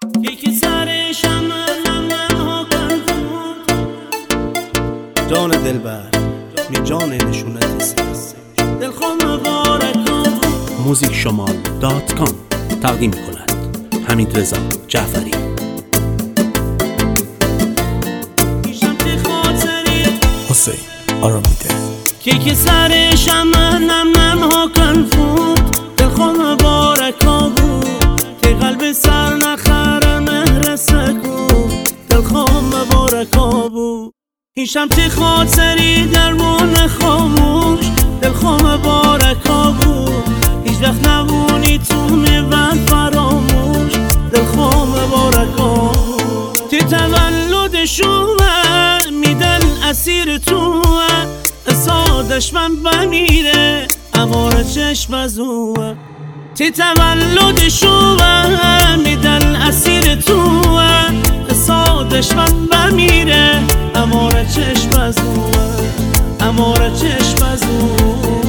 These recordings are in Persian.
یکی سرشم نم جان دلبر می جان نشونت سرس دلخواه مبارکان موزیکشمال.com تقدیم کند حمیدرضا جعفری. حسین آرامیده که سرشم نم ها کن فوت دلخواه مبارکان بود که قلب سر نخره مهر سکو دلخواه مبارکان بود هیچم چه خاطری درمون خاموش دلخواه مبارکان بود هیچ وقت نبونی تو میبند فراموش دلخواه مبارکان بود که تولد شوه میدل اسیر تو سادش من بمیره امار چشم از اوه تی تولد شوه میدل اسیر تو سادش من بمیره امار چشم از اوه امار چشم از اوه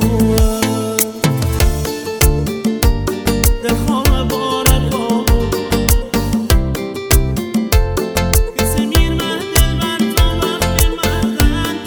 دلخواه مبارکان کسی میر من دل بر تو وقت مردن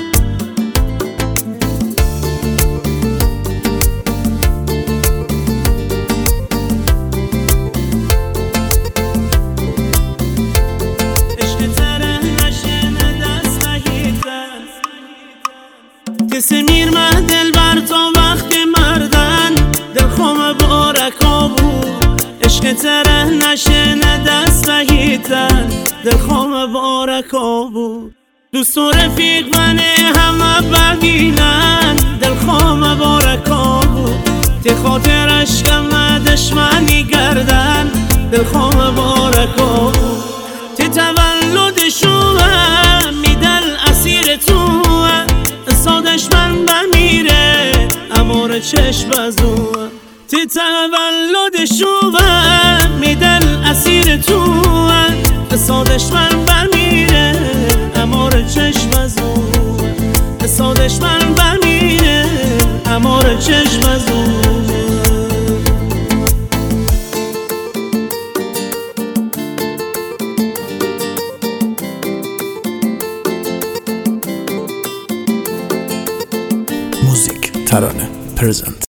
کسی میر مه دل بر تا وقت مردن دلخواه مبارکا بود عشق تره نشنه دست رهیتن دلخواه مبارکا بود دوست و رفیق منه همه بگیلن دلخواه مبارکا بود تی خاطرش کم دشمنی گردن دلخواه مبارکا بود تی تولد شوه میدل اسیر تو سادش من بمیره امار چشم از او تی تولد شوه میدل اسیر تو سادش من بمیره امار چشم از او سادش من بمیره امار چشم از او موزیک ترانه پرزنت